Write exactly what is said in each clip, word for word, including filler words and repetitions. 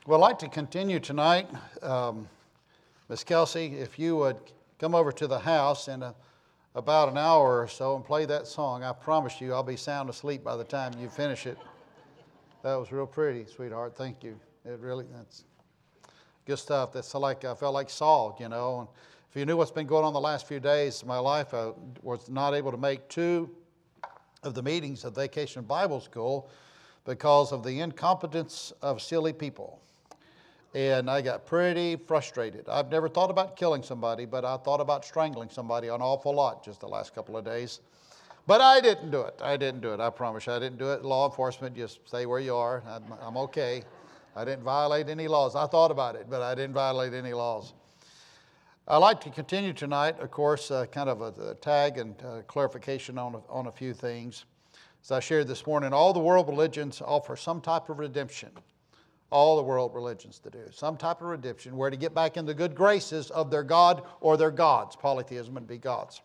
Well, I'd like to continue tonight. Um, Miss Kelsey, if you would come over to the house in a, about an hour or so and play that song, I promise you I'll be sound asleep by the time you finish it. That was real pretty, sweetheart. Thank you. It really, that's good stuff. That's like, I felt like Saul, you know. And if you knew what's been going on the last few days of my life, I was not able to make two of the meetings of Vacation Bible School because of the incompetence of silly people. And I got pretty frustrated. I've never thought about killing somebody, but I thought about strangling somebody an awful lot just the last couple of days. But I didn't do it. I didn't do it. I promise you, I didn't do it. Law enforcement, just stay where you are. I'm, I'm okay. I didn't violate any laws. I thought about it, but I didn't violate any laws. I'd like to continue tonight, of course, uh, kind of a, a tag and uh, clarification on a, on a few things. As I shared this morning, all the world religions offer some type of redemption. All the world religions to do. Some type of redemption where to get back in the good graces of their God or their gods. Polytheism would be gods.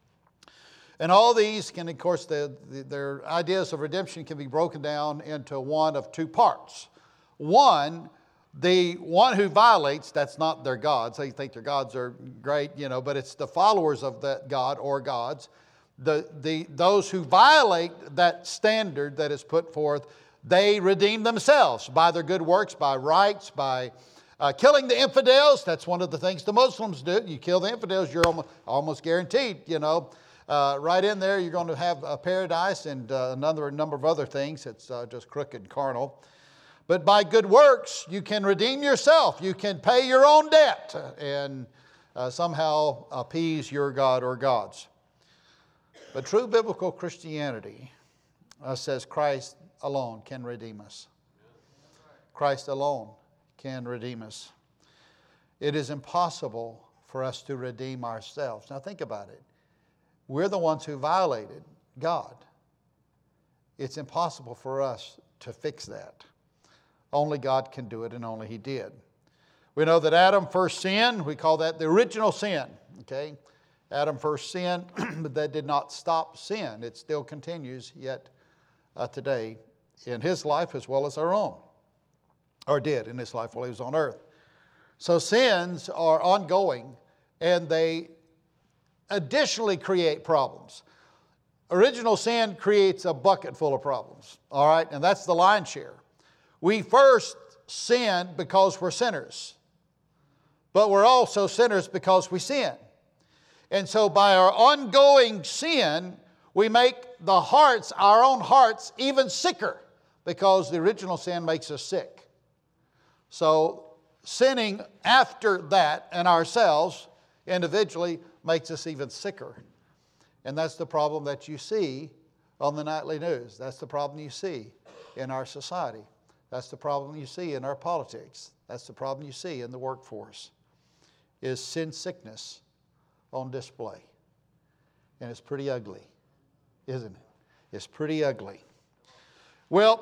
And all these can, of course, the, the, their ideas of redemption can be broken down into one of two parts. One, the one who violates, that's not their gods. They think their gods are great, you know, but it's the followers of that God or gods. The, the, those who violate that standard that is put forth, they redeem themselves by their good works, by rites, by uh, killing the infidels. That's one of the things the Muslims do. You kill the infidels, you're almost, almost guaranteed, you know. Uh, right in there, you're going to have a paradise and uh, another number of other things. It's uh, just crooked and carnal. But by good works, you can redeem yourself. You can pay your own debt and uh, somehow appease your God or gods. But true biblical Christianity uh, says Christ alone can redeem us. Christ alone can redeem us. It is impossible for us to redeem ourselves. Now think about it. We're the ones who violated God. It's impossible for us to fix that. Only God can do it, and only He did. We know that Adam first sinned. We call that the original sin. Okay? Adam first sinned, but that did not stop sin. It still continues yet uh, today in his life as well as our own, or did in his life while he was on earth. So sins are ongoing, and they additionally create problems. Original sin creates a bucket full of problems, all right, and that's the lion's share. We first sin because we're sinners, but we're also sinners because we sin. And so by our ongoing sin, we make the hearts, our own hearts, even sicker, because the original sin makes us sick. So sinning after that and ourselves individually makes us even sicker. And that's the problem that you see on the nightly news. That's the problem you see in our society. That's the problem you see in our politics. That's the problem you see in the workforce, is sin sickness on display. And it's pretty ugly, isn't it? It's pretty ugly. Well,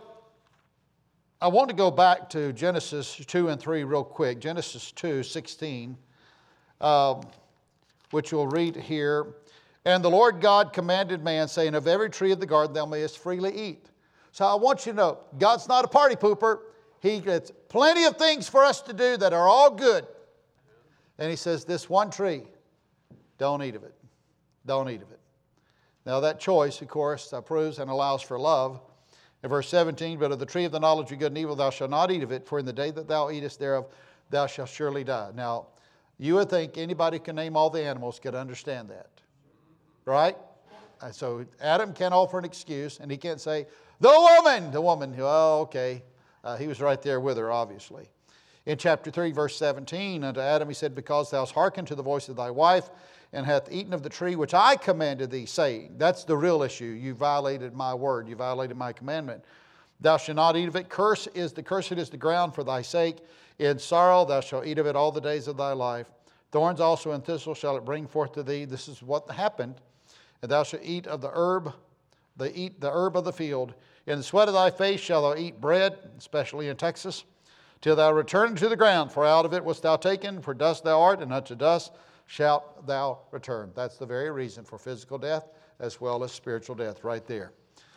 I want to go back to Genesis two and three real quick. Genesis two, sixteen, um, which we'll read here. And the Lord God commanded man, saying, of every tree of the garden thou mayest freely eat. So I want you to know, God's not a party pooper. He gets plenty of things for us to do that are all good. And He says, this one tree, don't eat of it. Don't eat of it. Now that choice, of course, approves and allows for love. In verse seventeen, but of the tree of the knowledge of good and evil thou shalt not eat of it, for in the day that thou eatest thereof thou shalt surely die. Now, you would think anybody who can name all the animals could understand that. Right? And so Adam can't offer an excuse, and he can't say, the woman, the woman, oh, okay. Uh, he was right there with her, obviously. In chapter three, verse seventeen, unto Adam he said, because thou hast hearkened to the voice of thy wife, and hath eaten of the tree which I commanded thee, saying, that's the real issue. You violated my word. You violated my commandment. Thou shalt not eat of it. Curse is the cursed is the ground for thy sake. In sorrow thou shalt eat of it all the days of thy life. Thorns also and thistles shall it bring forth to thee. This is what happened. And thou shalt eat of the herb, the eat the herb of the field. In the sweat of thy face shalt thou eat bread, especially in Texas, till thou return to the ground. For out of it wast thou taken, for dust thou art, and unto dust shalt thou return. That's the very reason for physical death as well as spiritual death right there.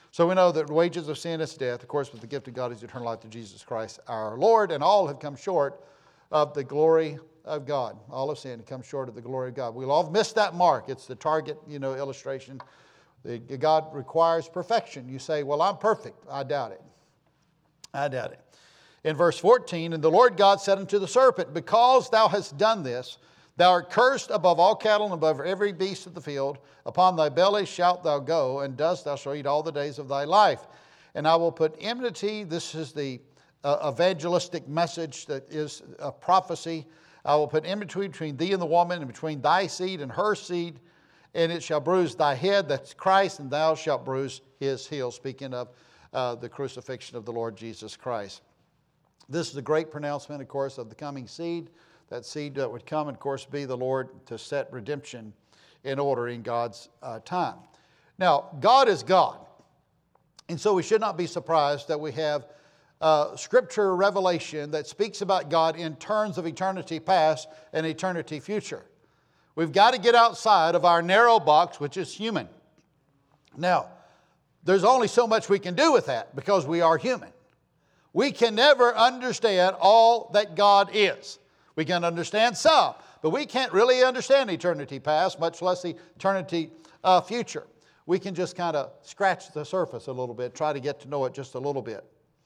So we know that the wages of sin is death. Of course, but the gift of God is eternal life through Jesus Christ our Lord. And all have come short of the glory of God. All have sinned and come short of the glory of God. We'll all have missed that mark. It's the target, you know, illustration. The, God requires perfection. You say, well, I'm perfect. I doubt it. I doubt it. In verse fourteen, and the Lord God said unto the serpent, because thou hast done this, thou art cursed above all cattle and above every beast of the field. Upon thy belly shalt thou go, and dust thou shalt eat all the days of thy life. And I will put enmity, this is the uh, evangelistic message that is a prophecy. I will put enmity between thee and the woman, and between thy seed and her seed, and it shall bruise thy head, that's Christ, and thou shalt bruise his heel. Speaking of uh, the crucifixion of the Lord Jesus Christ. This is a great pronouncement, of course, of the coming seed. That seed that would come, and of course, be the Lord to set redemption in order in God's uh, time. Now, God is God. And so we should not be surprised that we have uh, scripture revelation that speaks about God in terms of eternity past and eternity future. We've got to get outside of our narrow box, which is human. Now, there's only so much we can do with that because we are human. We can never understand all that God is. We can understand some, but we can't really understand eternity past, much less eternity uh, future. We can just kind of scratch the surface a little bit, try to get to know it just a little bit.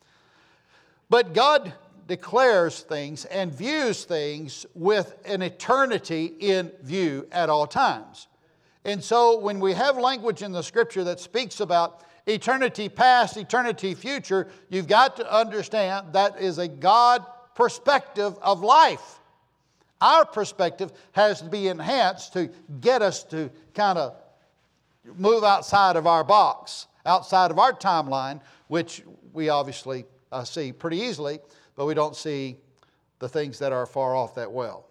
But God declares things and views things with an eternity in view at all times. And so when we have language in the Scripture that speaks about eternity past, eternity future, you've got to understand that is a God perspective of life. Our perspective has to be enhanced to get us to kind of move outside of our box, outside of our timeline, which we obviously uh, see pretty easily, but we don't see the things that are far off that well.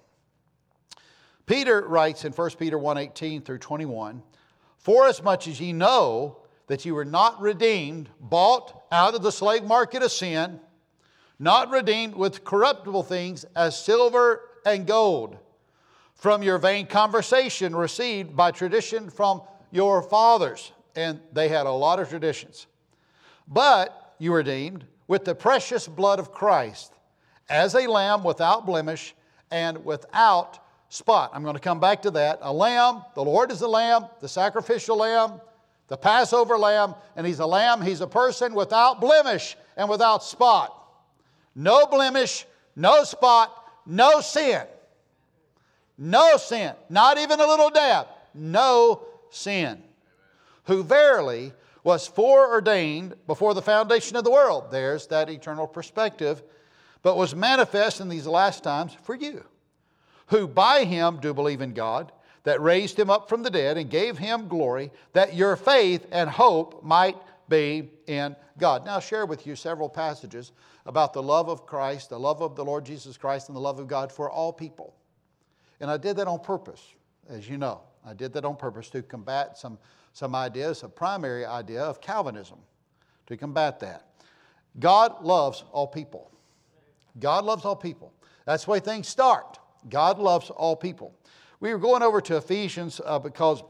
Peter writes in First Peter one eighteen through twenty-one, forasmuch as ye know that you were not redeemed, bought out of the slave market of sin, not redeemed with corruptible things as silver and gold, from your vain conversation received by tradition from your fathers. And they had a lot of traditions. But you were redeemed with the precious blood of Christ, as a lamb without blemish and without spot. I'm going to come back to that. A lamb, the Lord is the lamb, the sacrificial lamb, the Passover lamb, and He's a lamb, He's a person without blemish and without spot. No blemish, no spot, no sin. No sin. Not even a little dab. No sin. Who verily was foreordained before the foundation of the world. There's that eternal perspective. But was manifest in these last times for you. Who by Him do believe in God, that raised Him up from the dead and gave Him glory, that your faith and hope might be in God. Now I'll share with you several passages about the love of Christ, the love of the Lord Jesus Christ, and the love of God for all people. And I did that on purpose, as you know. I did that on purpose to combat some, some ideas, a primary idea of Calvinism, to combat that. God loves all people. God loves all people. That's the way things start. God loves all people. We were going over to Ephesians uh, because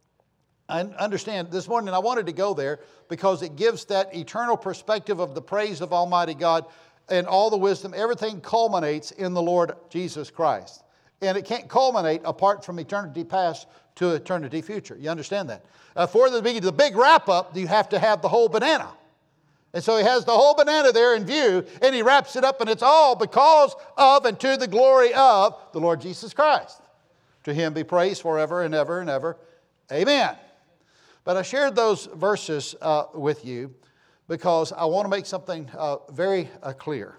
I understand this morning I wanted to go there because it gives that eternal perspective of the praise of Almighty God and all the wisdom. Everything culminates in the Lord Jesus Christ. And it can't culminate apart from eternity past to eternity future. You understand that? Uh, for the big, the big wrap-up, you have to have the whole banana. And so He has the whole banana there in view, and He wraps it up, and it's all because of and to the glory of the Lord Jesus Christ. To Him be praised forever and ever and ever. Amen. But I shared those verses uh, with you because I want to make something uh, very uh, clear.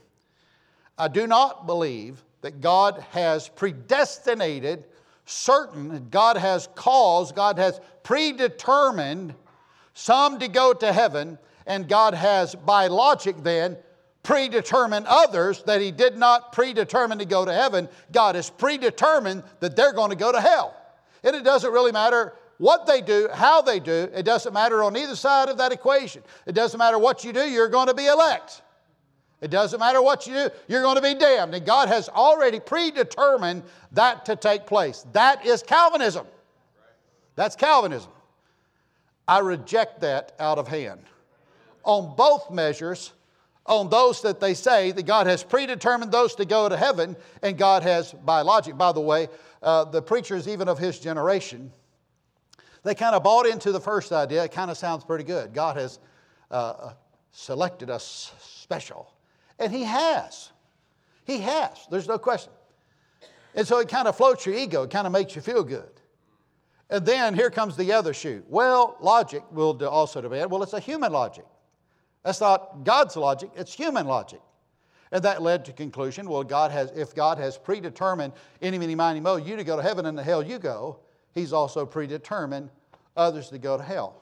I do not believe that God has predestinated certain, God has caused, God has predetermined some to go to heaven, and God has, by logic then, predetermined others that He did not predetermine to go to heaven. God has predetermined that they're going to go to hell. And it doesn't really matter what they do, how they do. It doesn't matter on either side of that equation. It doesn't matter what you do, you're going to be elect. It doesn't matter what you do, you're going to be damned. And God has already predetermined that to take place. That is Calvinism. That's Calvinism. I reject that out of hand. on both measures, on those that they say that God has predetermined those to go to heaven, and God has by logic. By the way, uh, the preachers even of his generation, they kind of bought into the first idea. It kind of sounds pretty good. God has uh, selected us special. And he has. He has. There's no question. And so it kind of floats your ego. It kind of makes you feel good. And then here comes the other shoe. Well, logic will do also demand. Well, it's a human logic. That's not God's logic. It's human logic. And that led to conclusion, well, God has, if God has predetermined any, many, miny, mo, you to go to heaven and to hell you go, he's also predetermined others to go to hell.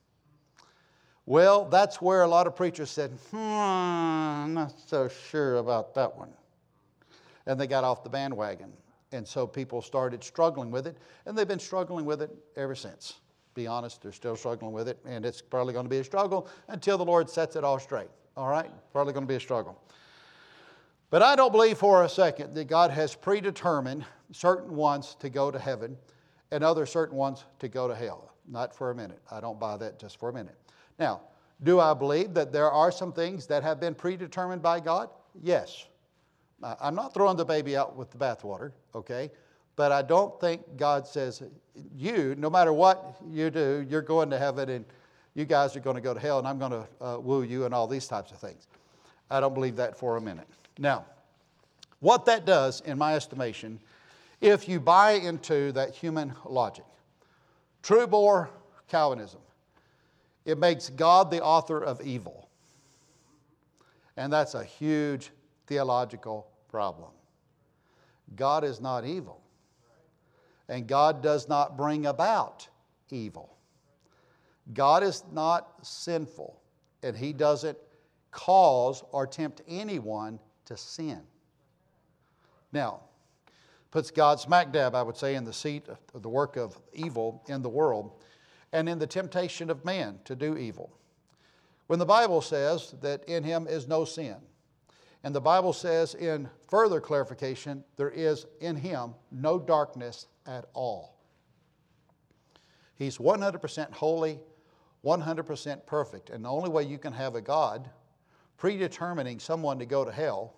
Well, that's where a lot of preachers said, hmm, I'm not so sure about that one. And they got off the bandwagon. And so people started struggling with it, and they've been struggling with it ever since. Be honest, they're still struggling with it, and it's probably going to be a struggle until the Lord sets it all straight. All right? Probably going to be a struggle. But I don't believe for a second that God has predetermined certain ones to go to heaven and other certain ones to go to hell. Not for a minute. I don't buy that just for a minute. Now, do I believe that there are some things that have been predetermined by God? Yes. I'm not throwing the baby out with the bathwater, okay? But I don't think God says, you, no matter what you do, you're going to heaven and you guys are going to go to hell and I'm going to uh, woo you and all these types of things. I don't believe that for a minute. Now, what that does, in my estimation, if you buy into that human logic, true bore Calvinism, it makes God the author of evil. And that's a huge theological problem. God is not evil. And God does not bring about evil. God is not sinful. And He doesn't cause or tempt anyone to sin. Now, puts God smack dab, I would say, in the seat of the work of evil in the world and in the temptation of man to do evil. When the Bible says that in Him is no sin, and the Bible says in further clarification, there is in Him no darkness at all. He's one hundred percent holy, one hundred percent perfect. And the only way you can have a God predetermining someone to go to hell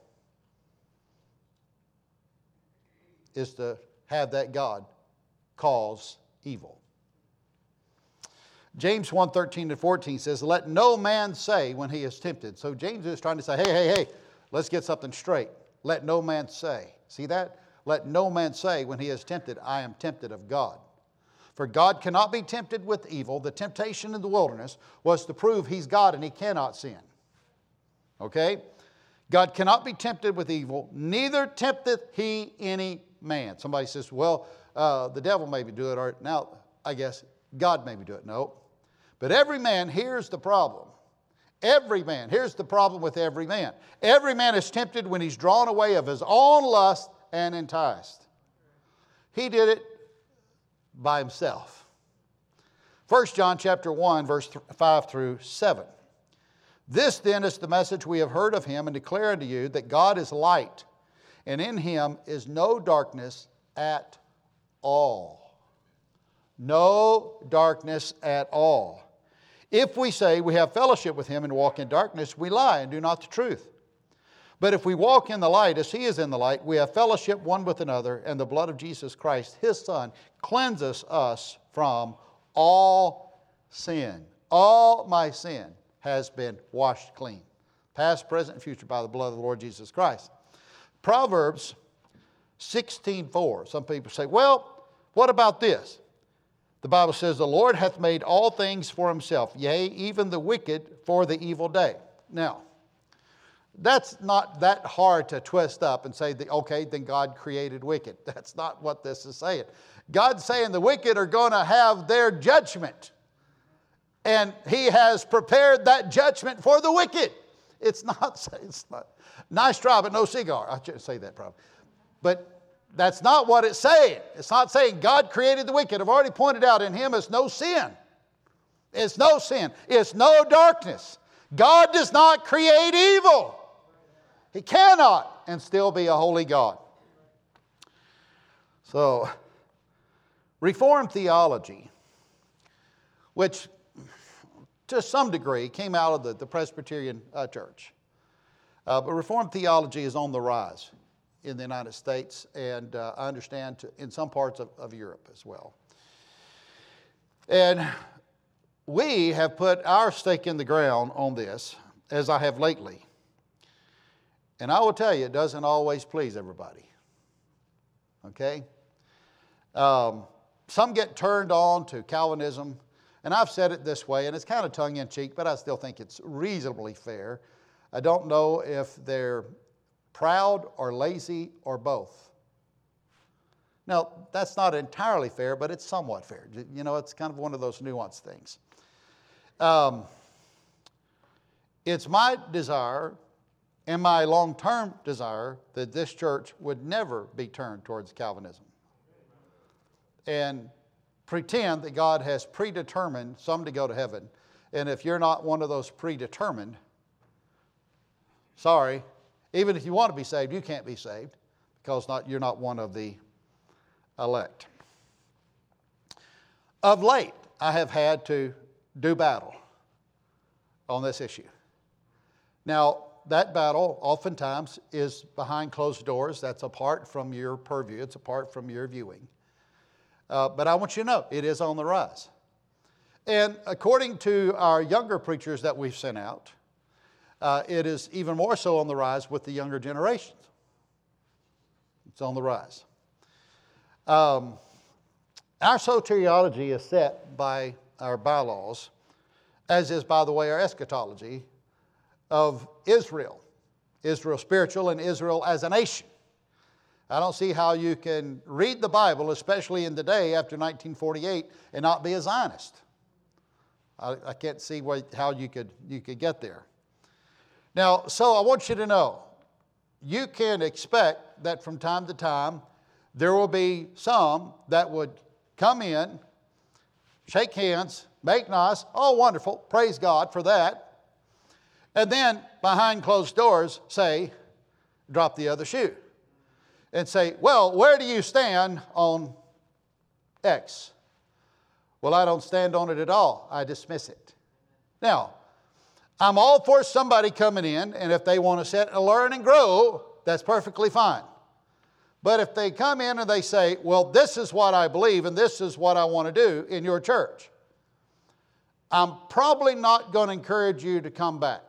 is to have that God cause evil. James one, thirteen to fourteen says, let no man say when he is tempted. So James is trying to say, hey, hey, hey, let's get something straight. Let no man say. See that? Let no man say when he is tempted, I am tempted of God. For God cannot be tempted with evil. The temptation in the wilderness was to prove He's God and He cannot sin. Okay? God cannot be tempted with evil, neither tempteth He any man. Somebody says, well, uh, the devil maybe do it, or now I guess God maybe do it. No. But every man, here's the problem. Every man, here's the problem with every man. Every man is tempted when he's drawn away of his own lust and enticed. He did it by himself. First John chapter one, verse five through seven. This then is the message we have heard of Him and declare unto you, that God is light, and in Him is no darkness at all. No darkness at all. If we say we have fellowship with Him and walk in darkness, we lie and do not the truth. But if we walk in the light as He is in the light, we have fellowship one with another, and the blood of Jesus Christ, His Son, cleanses us from all sin. All my sin has been washed clean. Past, present, and future by the blood of the Lord Jesus Christ. Proverbs sixteen four. Some people say, well, what about this? The Bible says, the Lord hath made all things for Himself, yea, even the wicked for the evil day. Now, that's not that hard to twist up and say, that, okay, then God created wicked. That's not what this is saying. God's saying the wicked are going to have their judgment. And He has prepared that judgment for the wicked. It's not, it's not nice try, but no cigar. I shouldn't say that probably. But that's not what it's saying. It's not saying God created the wicked. I've already pointed out in Him is no sin. It's no sin. It's no darkness. God does not create evil. He cannot and still be a holy God. So, Reformed theology, which to some degree, came out of the, the Presbyterian uh, church. Uh, but Reformed theology is on the rise in the United States, and uh, I understand to, in some parts of, of Europe as well. And we have put our stake in the ground on this, as I have lately. And I will tell you, it doesn't always please everybody. Okay? Um, some get turned on to Calvinism, and I've said it this way, and it's kind of tongue-in-cheek, but I still think it's reasonably fair. I don't know if they're proud or lazy or both. Now, that's not entirely fair, but it's somewhat fair. You know, it's kind of one of those nuanced things. Um, it's my desire and my long-term desire that this church would never be turned towards Calvinism and pretend that God has predetermined some to go to heaven. And if you're not one of those predetermined, sorry, even if you want to be saved, you can't be saved because not, you're not one of the elect. Of late, I have had to do battle on this issue. Now, that battle oftentimes is behind closed doors. That's apart from your purview. It's apart from your viewing. Uh, but I want you to know, it is on the rise. And according to our younger preachers that we've sent out, uh, it is even more so on the rise with the younger generations. It's on the rise. Um, our soteriology is set by our bylaws, as is, by the way, our eschatology of Israel. Israel spiritual and Israel as a nation. I don't see how you can read the Bible, especially in the day after nineteen forty-eight, and not be a Zionist. I, I can't see what, how you could, you could get there. Now, so I want you to know, you can expect that from time to time, there will be some that would come in, shake hands, make nice, oh, wonderful, praise God for that, and then behind closed doors say, drop the other shoe, and say, well, where do you stand on X? Well, I don't stand on it at all. I dismiss it. Now, I'm all for somebody coming in, and if they want to sit and learn and grow, that's perfectly fine. But if they come in and they say, well, this is what I believe and this is what I want to do in your church, I'm probably not going to encourage you to come back.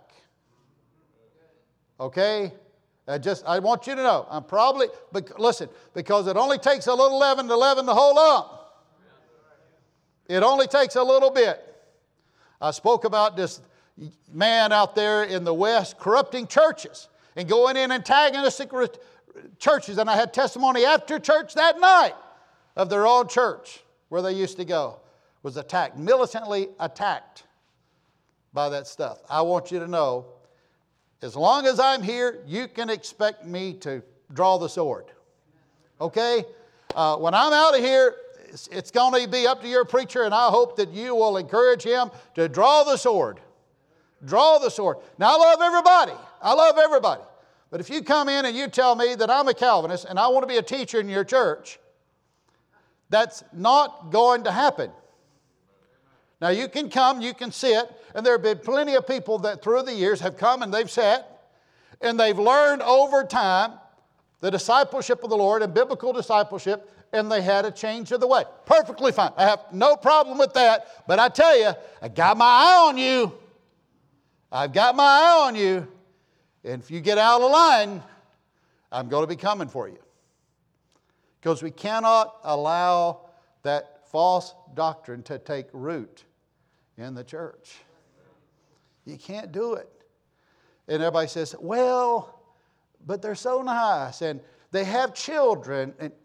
Okay? I just, I want you to know, I'm probably, but listen, because it only takes a little leaven to leaven the whole lump. It only takes a little bit. I spoke about this man out there in the West corrupting churches and going in antagonistic churches, and I had testimony after church that night of their own church where they used to go was attacked, militantly attacked by that stuff. I want you to know, as long as I'm here, you can expect me to draw the sword. Okay? Uh, when I'm out of here, it's, it's going to be up to your preacher, and I hope that you will encourage him to draw the sword. Draw the sword. Now, I love everybody. I love everybody. But if you come in and you tell me that I'm a Calvinist and I want to be a teacher in your church, that's not going to happen. Now, you can come, you can sit, and there have been plenty of people that through the years have come and they've sat, and they've learned over time the discipleship of the Lord and biblical discipleship, and they had a change of the way. Perfectly fine. I have no problem with that. But I tell you, I got my eye on you. I've got my eye on you. And if you get out of line, I'm going to be coming for you. Because we cannot allow that false doctrine to take root in the church. You can't do it. And everybody says, well, but they're so nice and they have children. And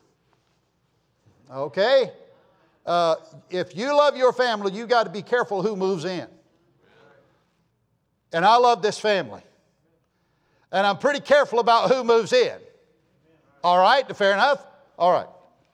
okay, uh, if you love your family, you got to be careful who moves in. And I love this family. And I'm pretty careful about who moves in. All right, fair enough? All right.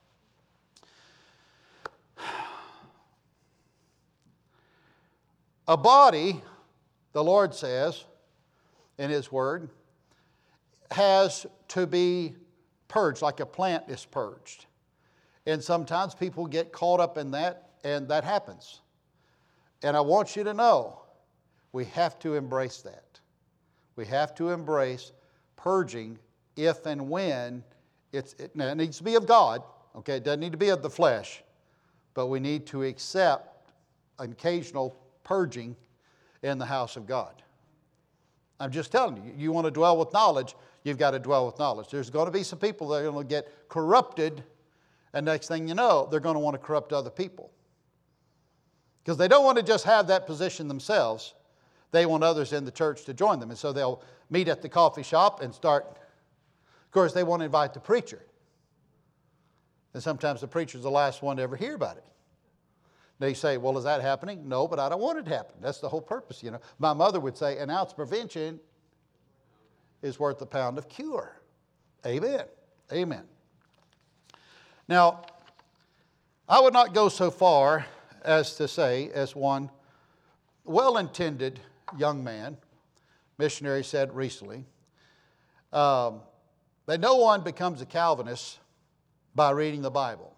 A body, the Lord says in His Word, has to be purged like a plant is purged. And sometimes people get caught up in that, and that happens. And I want you to know, we have to embrace that. We have to embrace purging if and when it's, it, now it needs to be of God. Okay, it doesn't need to be of the flesh. But we need to accept an occasional purging in the house of God. I'm just telling you, you want to dwell with knowledge, you've got to dwell with knowledge. There's going to be some people that are going to get corrupted, and next thing you know, they're going to want to corrupt other people. Because they don't want to just have that position themselves. They want others in the church to join them. And so they'll meet at the coffee shop and start. Of course, they want to invite the preacher. And sometimes the preacher's the last one to ever hear about it. They say, well, is that happening? No, but I don't want it to happen. That's the whole purpose, you know. My mother would say, an ounce of prevention is worth a pound of cure. Amen. Amen. Now, I would not go so far as to say, as one well-intended young man, missionary said recently, um, that no one becomes a Calvinist by reading the Bible.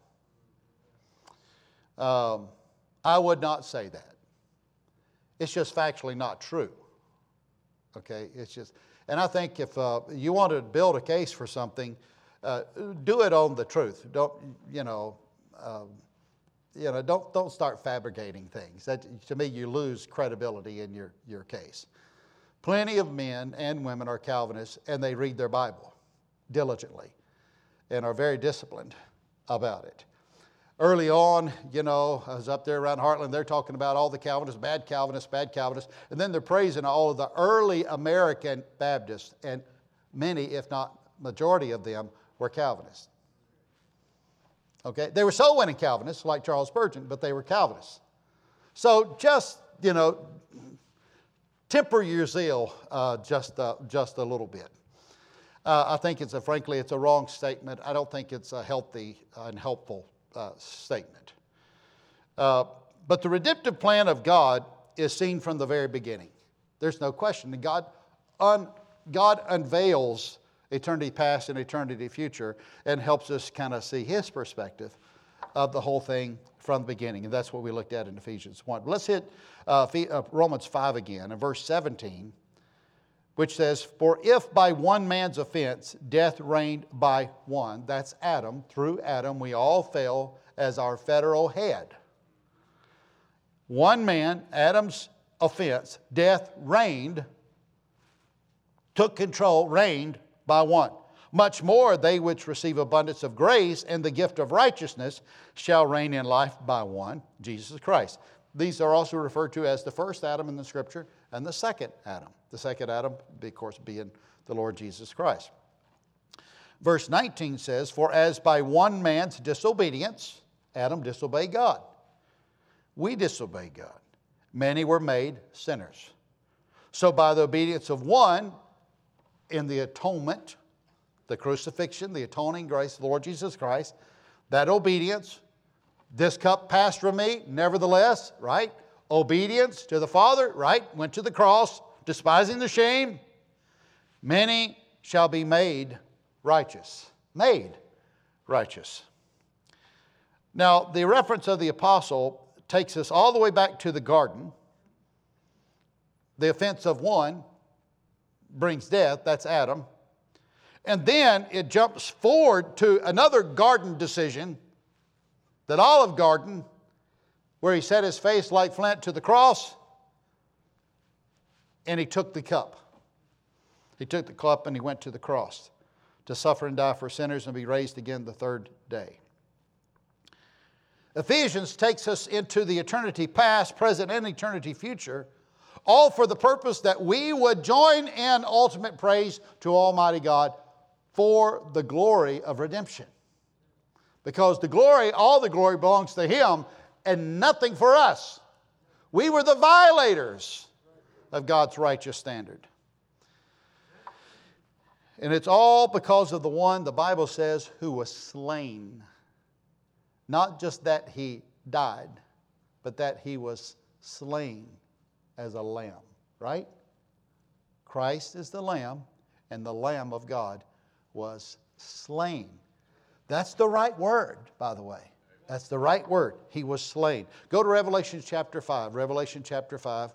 Um, I would not say that. It's just factually not true. Okay, it's just, and I think if uh, you want to build a case for something, uh, do it on the truth. Don't, you know, um, you know, don't don't start fabricating things. That, to me, you lose credibility in your your case. Plenty of men and women are Calvinists, and they read their Bible diligently and are very disciplined about it. Early on, you know, I was up there around Heartland, they're talking about all the Calvinists, bad Calvinists, bad Calvinists, and then they're praising all of the early American Baptists, and many, if not majority of them, were Calvinists. Okay, they were soul-winning Calvinists, like Charles Spurgeon, but they were Calvinists. So just, you know, temper your zeal uh, just, uh, just a little bit. Uh, I think it's a, frankly, it's a wrong statement. I don't think it's a healthy and helpful uh, statement. Uh, but the redemptive plan of God is seen from the very beginning. There's no question. God, un, God unveils eternity past and eternity future and helps us kind of see His perspective of the whole thing from the beginning. And that's what we looked at in Ephesians one. Let's hit uh, Romans five again, in verse seventeen. Which says, for if by one man's offense death reigned by one, that's Adam, through Adam we all fell as our federal head. One man, Adam's offense, death reigned, took control, reigned by one. Much more they which receive abundance of grace and the gift of righteousness shall reign in life by one, Jesus Christ. These are also referred to as the first Adam in the Scripture and the second Adam. The second Adam, of course, being the Lord Jesus Christ. Verse nineteen says, for as by one man's disobedience, Adam disobeyed God. We disobeyed God. Many were made sinners. So by the obedience of one, in the atonement, the crucifixion, the atoning grace of the Lord Jesus Christ, that obedience, this cup passed from me, nevertheless, right? Obedience to the Father, right? Went to the cross, despising the shame. Many shall be made righteous. Made righteous. Now, the reference of the apostle takes us all the way back to the garden. The offense of one brings death, that's Adam. And then it jumps forward to another garden decision, that Olive Garden, where he set his face like flint to the cross, and he took the cup. He took the cup and he went to the cross to suffer and die for sinners and be raised again the third day. Ephesians takes us into the eternity past, present, and eternity future, all for the purpose that we would join in ultimate praise to Almighty God for the glory of redemption. Because the glory, all the glory belongs to Him and nothing for us. We were the violators of God's righteous standard. And it's all because of the one, the Bible says, who was slain. Not just that He died, but that He was slain as a lamb, right? Christ is the Lamb, and the Lamb of God was slain. That's the right word, by the way. That's the right word. He was slain. Go to Revelation chapter five. Revelation chapter five.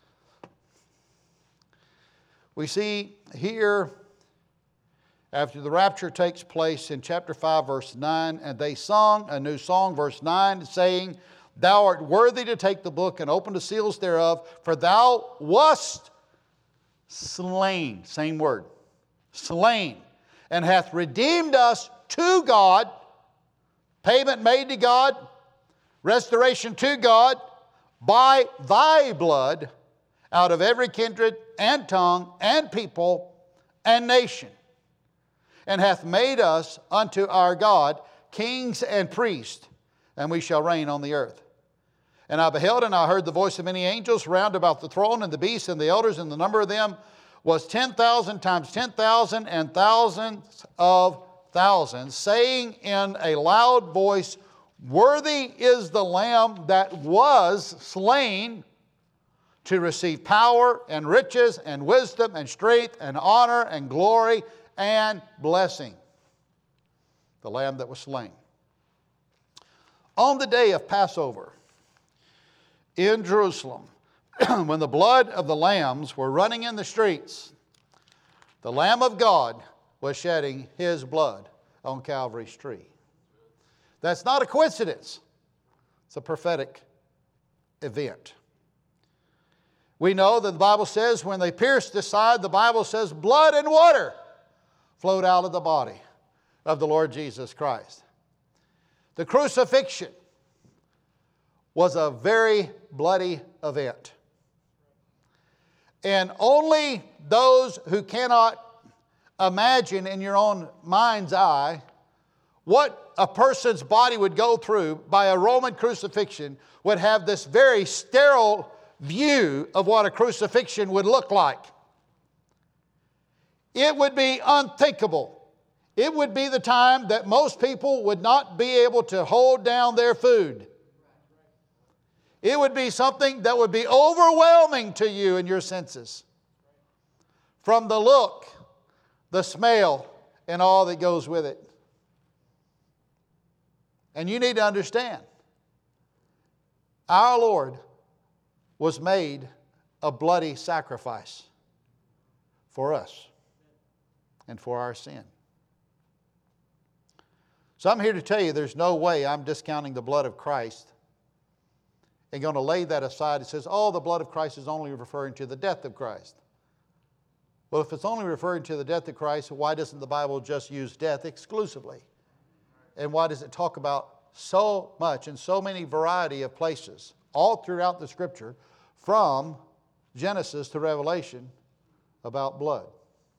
We see here, after the rapture takes place in chapter five, verse nine, and they sung a new song, verse nine, saying, Thou art worthy to take the book and open the seals thereof, for thou wast slain. Same word. Slain. And hath redeemed us to God. Payment made to God. Restoration to God. By thy blood, out of every kindred and tongue and people and nation. And hath made us unto our God kings and priests, and we shall reign on the earth. And I beheld, and I heard the voice of many angels round about the throne, and the beasts and the elders, and the number of them was ten thousand times ten thousand, and thousands of thousands, saying in a loud voice, Worthy is the Lamb that was slain to receive power and riches and wisdom and strength and honor and glory and blessing. The Lamb that was slain. On the day of Passover in Jerusalem, when the blood of the lambs were running in the streets, the Lamb of God was shedding His blood on Calvary's tree. That's not a coincidence. It's a prophetic event. We know that the Bible says when they pierced His side, the Bible says blood and water flowed out of the body of the Lord Jesus Christ. The crucifixion was a very bloody event. And only those who cannot imagine in your own mind's eye what a person's body would go through by a Roman crucifixion would have this very sterile view of what a crucifixion would look like. It would be unthinkable. It would be the time that most people would not be able to hold down their food. It would be something that would be overwhelming to you in your senses. From the look, the smell, and all that goes with it. And you need to understand, our Lord was made a bloody sacrifice for us and for our sin. So I'm here to tell you there's no way I'm discounting the blood of Christ and going to lay that aside. It says, oh, the blood of Christ is only referring to the death of Christ. Well, if it's only referring to the death of Christ, why doesn't the Bible just use death exclusively? And why does it talk about so much in so many variety of places all throughout the Scripture from Genesis to Revelation about blood?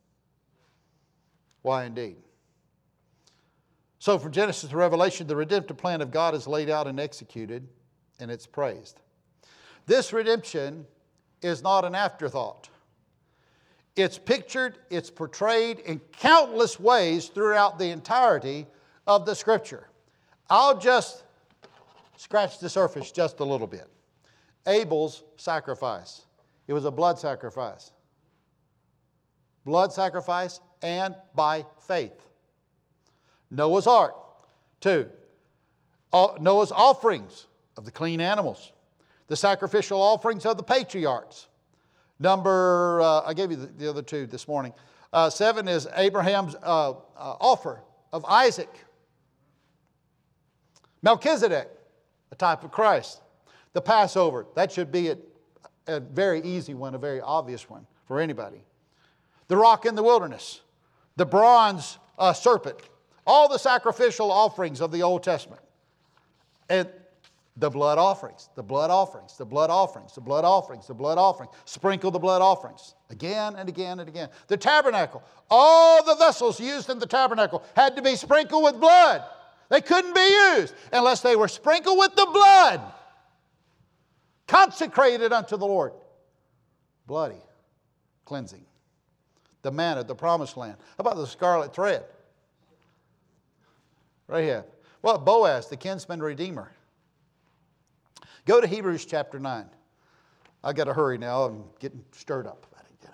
Why indeed? So from Genesis to Revelation, the redemptive plan of God is laid out and executed, and it's praised. This redemption is not an afterthought. It's pictured, it's portrayed in countless ways throughout the entirety of the Scripture. I'll just scratch the surface just a little bit. Abel's sacrifice. It was a blood sacrifice. Blood sacrifice and by faith. Noah's Ark. Two, Noah's offerings of the clean animals. The sacrificial offerings of the patriarchs. Number, uh, I gave you the, the other two this morning. Uh, seven is Abraham's uh, uh, offer of Isaac. Melchizedek, a type of Christ. The Passover, that should be a, a very easy one, a very obvious one for anybody. The rock in the wilderness. The bronze uh, serpent. All the sacrificial offerings of the Old Testament. And the blood offerings, the blood offerings, the blood offerings, the blood offerings, the blood offerings. Sprinkle the blood offerings again and again and again. The tabernacle, all the vessels used in the tabernacle had to be sprinkled with blood. They couldn't be used unless they were sprinkled with the blood. Consecrated unto the Lord. Bloody. Cleansing. The manna, the promised land. How about the scarlet thread? Right here. Well, Boaz, the kinsman redeemer. Go to Hebrews chapter nine. I've got to hurry now. I'm getting stirred up about it.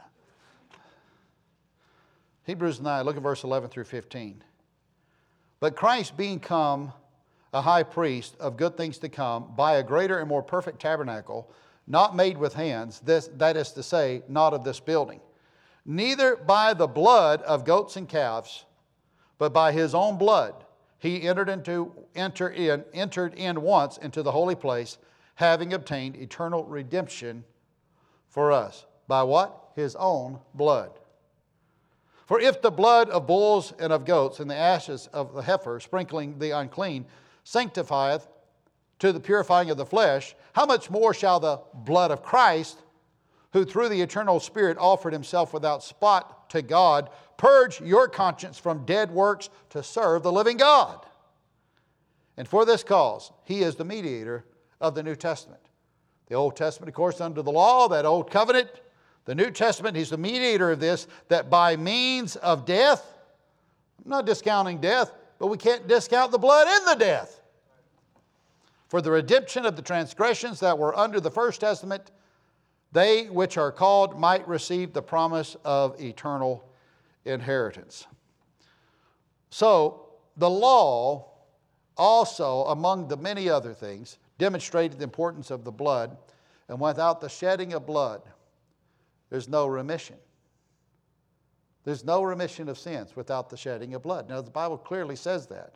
Hebrews nine, look at verse eleven through fifteen. But Christ being come a high priest of good things to come by a greater and more perfect tabernacle, not made with hands, this, that is to say, not of this building. Neither by the blood of goats and calves, but by his own blood he entered into enter in entered in once into the holy place, having obtained eternal redemption for us. By what? His own blood. For if the blood of bulls and of goats and the ashes of the heifer, sprinkling the unclean, sanctifieth to the purifying of the flesh, how much more shall the blood of Christ, who through the eternal Spirit offered himself without spot to God, purge your conscience from dead works to serve the living God? And for this cause, he is the mediator of the New Testament. The Old Testament, of course, under the law, that old covenant. The New Testament, he's the mediator of this, that by means of death, I'm not discounting death, but we can't discount the blood in the death. For the redemption of the transgressions that were under the first testament, they which are called might receive the promise of eternal inheritance. So, the law also, among the many other things, demonstrated the importance of the blood, and without the shedding of blood, there's no remission. There's no remission of sins without the shedding of blood. Now, the Bible clearly says that.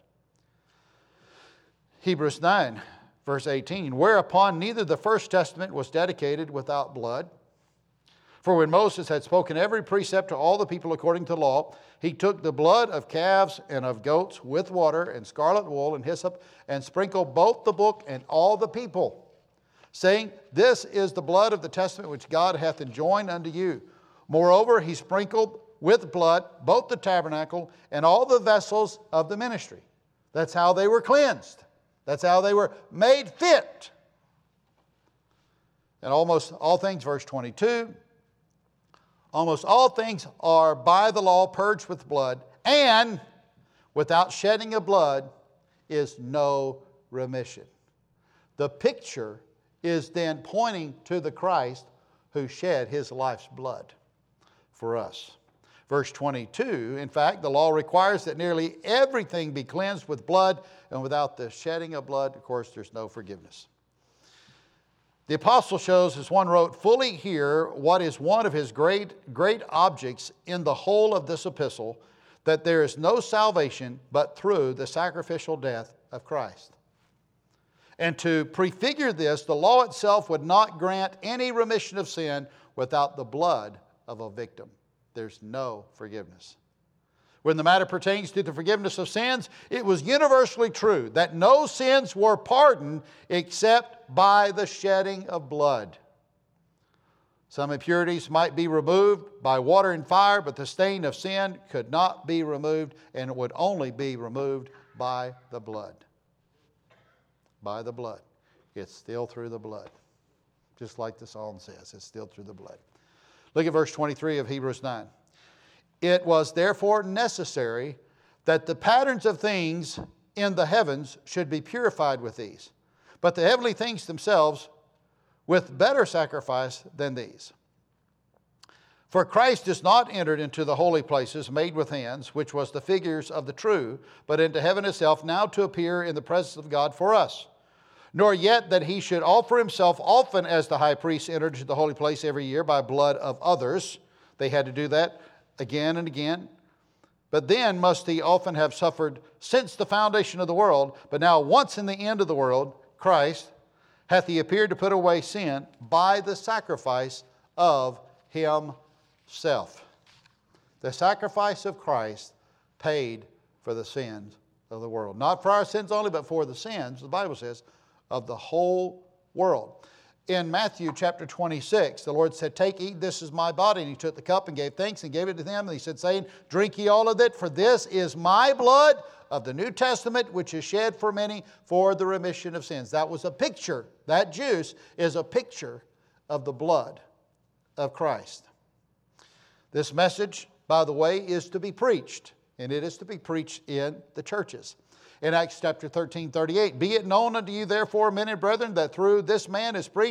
Hebrews nine, verse eighteen, whereupon neither the first testament was dedicated without blood. For when Moses had spoken every precept to all the people according to law, he took the blood of calves and of goats with water and scarlet wool and hyssop, and sprinkled both the book and all the people, saying, this is the blood of the testament which God hath enjoined unto you. Moreover, he sprinkled with blood both the tabernacle and all the vessels of the ministry. That's how they were cleansed. That's how they were made fit. And almost all things, verse twenty-two, almost all things are by the law purged with blood, and without shedding of blood is no remission. The picture is then pointing to the Christ who shed his life's blood for us. Verse twenty-two, in fact, the law requires that nearly everything be cleansed with blood, and without the shedding of blood, of course, there's no forgiveness. The apostle shows, as one wrote, fully here what is one of his great, great objects in the whole of this epistle, that there is no salvation but through the sacrificial death of Christ. And to prefigure this, the law itself would not grant any remission of sin without the blood of a victim. There's no forgiveness. When the matter pertains to the forgiveness of sins, it was universally true that no sins were pardoned except by the shedding of blood. Some impurities might be removed by water and fire, but the stain of sin could not be removed, and it would only be removed by the blood. By the blood. It's still through the blood. Just like the psalm says, it's still through the blood. Look at verse twenty-three of Hebrews nine. It was therefore necessary that the patterns of things in the heavens should be purified with these, but the heavenly things themselves with better sacrifice than these. For Christ is not entered into the holy places made with hands, which was the figures of the true, but into heaven itself, now to appear in the presence of God for us. Nor yet that he should offer himself often as the high priest entered into the holy place every year by blood of others. They had to do that again and again. But then must he often have suffered since the foundation of the world. But now once in the end of the world, Christ, hath he appeared to put away sin by the sacrifice of himself. The sacrifice of Christ paid for the sins of the world. Not for our sins only, but for the sins, the Bible says, of the whole world. In Matthew chapter twenty-six, the Lord said, take, eat, this is my body. And he took the cup and gave thanks and gave it to them. And he said, saying, drink ye all of it, for this is my blood of the New Testament, which is shed for many for the remission of sins. That was a picture. That juice is a picture of the blood of Christ. This message, by the way, is to be preached, and it is to be preached in the churches. In Acts chapter thirteen, thirty-eight, be it known unto you therefore, men and brethren, that through this man is preached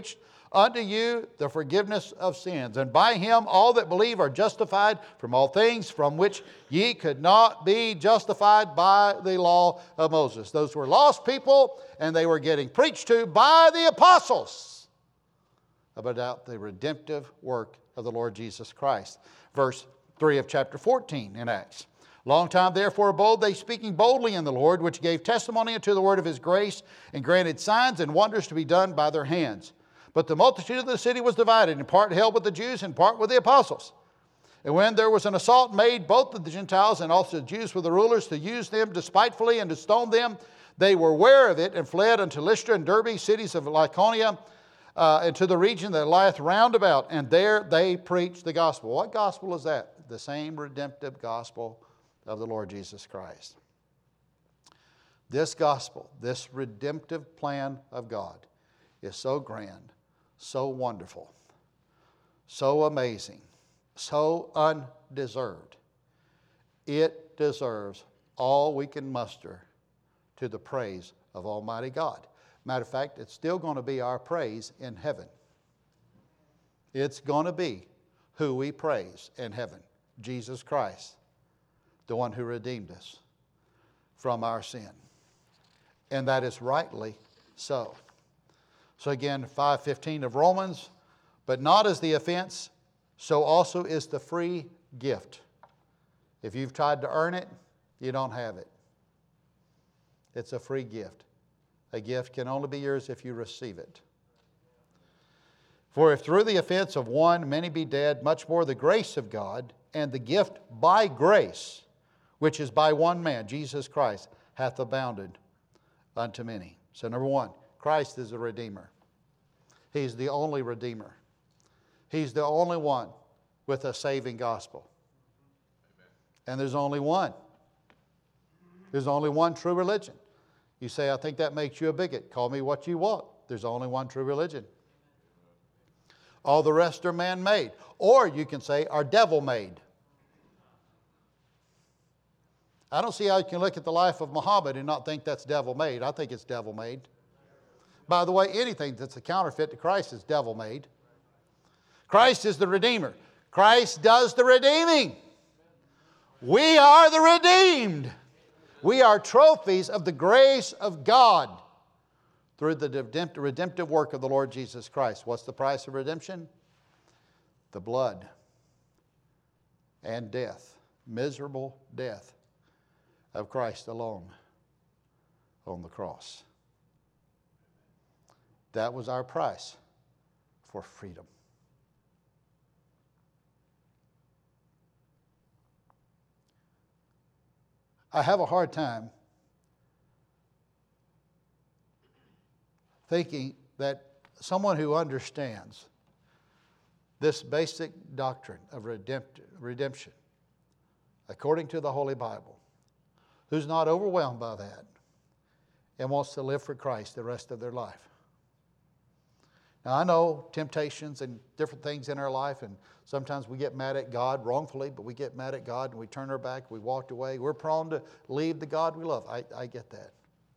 unto you the forgiveness of sins. And by him all that believe are justified from all things from which ye could not be justified by the law of Moses. Those were lost people, and they were getting preached to by the apostles about the redemptive work of the Lord Jesus Christ. Verse three of chapter fourteen in Acts. Long time therefore abode they, speaking boldly in the Lord, which gave testimony unto the word of his grace, and granted signs and wonders to be done by their hands. But the multitude of the city was divided, in part held with the Jews, and part with the apostles. And when there was an assault made, both of the Gentiles and also the Jews with the rulers, to use them despitefully and to stone them, they were ware of it, and fled unto Lystra and Derbe, cities of Lycaonia, uh, and to the region that lieth round about. And there they preached the gospel. What gospel is that? The same redemptive gospel of the Lord Jesus Christ. This gospel, this redemptive plan of God is so grand, so wonderful, so amazing, so undeserved. It deserves all we can muster to the praise of Almighty God. Matter of fact, it's still going to be our praise in heaven. It's going to be who we praise in heaven, Jesus Christ, the one who redeemed us from our sin. And that is rightly so. So again, five fifteen of Romans, but not as the offense, so also is the free gift. If you've tried to earn it, you don't have it. It's a free gift. A gift can only be yours if you receive it. For if through the offense of one many be dead, much more the grace of God and the gift by grace, which is by one man, Jesus Christ, hath abounded unto many. So number one, Christ is a Redeemer. He's the only Redeemer. He's the only one with a saving gospel. Amen. And there's only one. There's only one true religion. You say, I think that makes you a bigot. Call me what you want. There's only one true religion. All the rest are man-made. Or you can say, are devil-made. I don't see how you can look at the life of Muhammad and not think that's devil-made. I think it's devil-made. By the way, anything that's a counterfeit to Christ is devil-made. Christ is the Redeemer. Christ does the redeeming. We are the redeemed. We are trophies of the grace of God through the redemptive work of the Lord Jesus Christ. What's the price of redemption? The blood and death, miserable death of Christ alone on the cross. That was our price for freedom. I have a hard time thinking that someone who understands this basic doctrine of redemption according to the Holy Bible, who's not overwhelmed by that and wants to live for Christ the rest of their life. Now, I know temptations and different things in our life, and sometimes we get mad at God wrongfully, but we get mad at God and we turn our back, we walked away. We're prone to leave the God we love. I, I get that.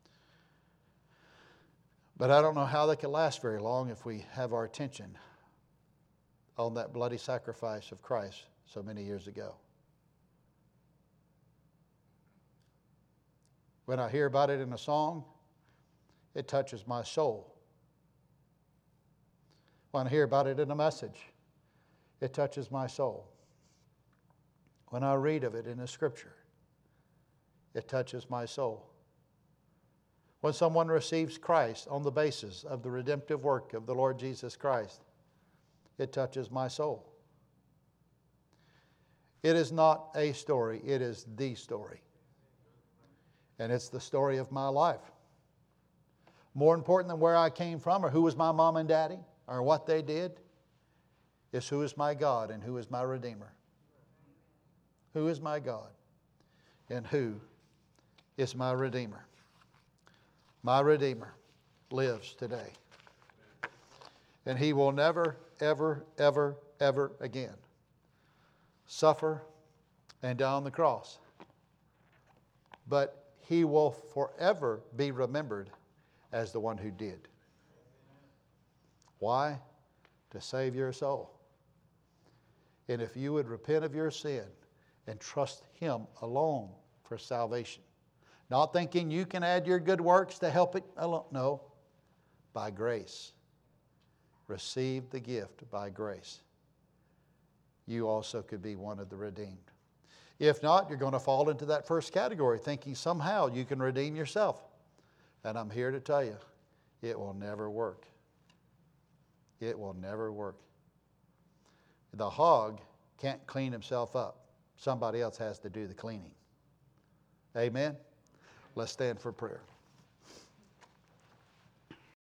But I don't know how they can last very long if we have our attention on that bloody sacrifice of Christ so many years ago. When I hear about it in a song, it touches my soul. When I hear about it in a message, it touches my soul. When I read of it in the Scripture, it touches my soul. When someone receives Christ on the basis of the redemptive work of the Lord Jesus Christ, it touches my soul. It is not a story, it is the story. And it's the story of my life. More important than where I came from or who was my mom and daddy, or what they did, is who is my God and who is my Redeemer. Who is my God and who is my Redeemer. My Redeemer lives today. And He will never, ever, ever, ever again suffer and die on the cross. But He will forever be remembered as the one who did. Why? to save your soul. And if you would repent of your sin and trust Him alone for salvation, not thinking you can add your good works to help it alone. No, by grace. Receive the gift by grace. You also could be one of the redeemed. If not, you're going to fall into that first category, thinking somehow you can redeem yourself. And I'm here to tell you, it will never work. It will never work. The hog can't clean himself up. Somebody else has to do the cleaning. Amen? Let's stand for prayer.